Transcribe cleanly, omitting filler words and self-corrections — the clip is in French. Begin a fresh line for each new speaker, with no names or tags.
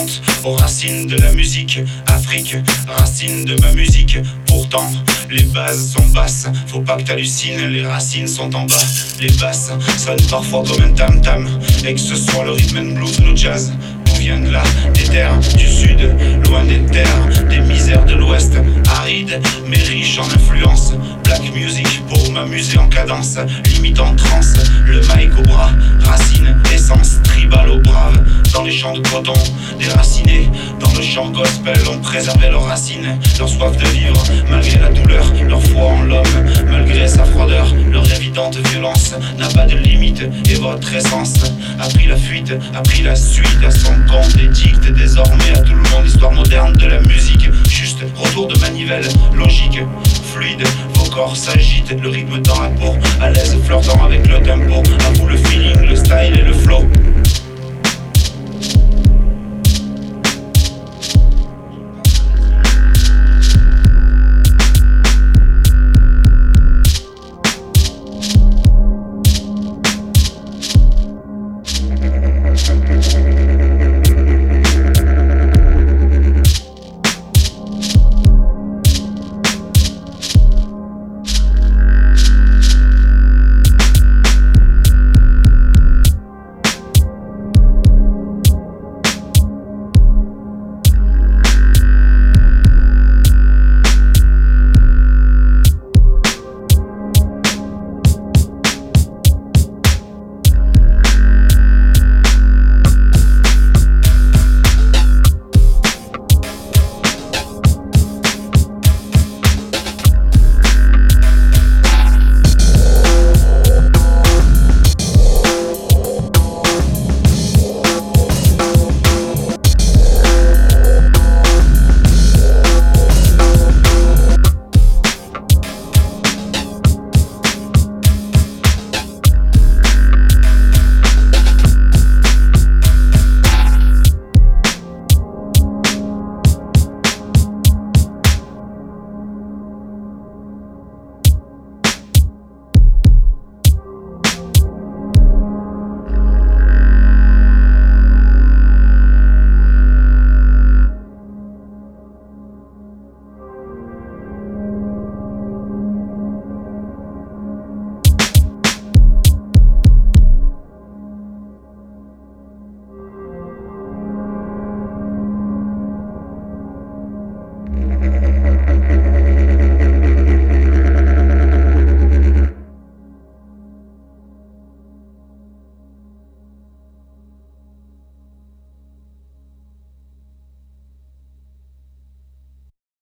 remonte aux racines de la musique. Afrique, racine de ma musique. Pourtant, les bases sont basses, faut pas que t'hallucines, les racines sont en bas. Les basses sonnent parfois comme un tam-tam, et que ce soit le rhythm and blues ou le jazz. Tout vient de là, des terres du sud, loin des terres, des misères de l'ouest. Aride, mais riche en influence. Black music pour m'amuser en cadence, limite en transe. Le mic au bras, racine, essence, tribal au brave. Dans les champs de coton, déracinés. Dans le chant gospel, on préservait leurs racines. Leur soif de vivre, malgré la douleur. Leur foi en l'homme, malgré sa froideur. Leur évidente violence n'a pas de limite. Et votre essence a pris la fuite, a pris la suite à son compte et dicte désormais à tout le monde l'histoire moderne de la musique. Juste retour de manivelle, logique, fluide. Vos corps s'agitent, le rythme dans la peau, à l'aise flirtant avec le tempo. À vous le feeling, le style et le flow.